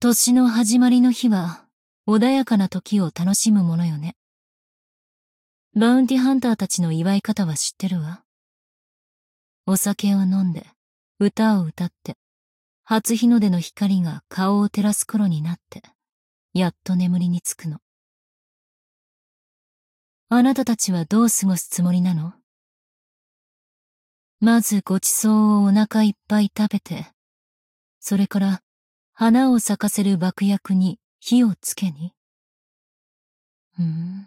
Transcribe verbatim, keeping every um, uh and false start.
年の始まりの日は穏やかな時を楽しむものよね。バウンティハンターたちの祝い方は知ってるわ。お酒を飲んで、歌を歌って、初日の出の光が顔を照らす頃になって、やっと眠りにつくの。あなたたちはどう過ごすつもりなの？まずごちそうをお腹いっぱい食べて、それから花を咲かせる爆薬に火をつけに。うーん。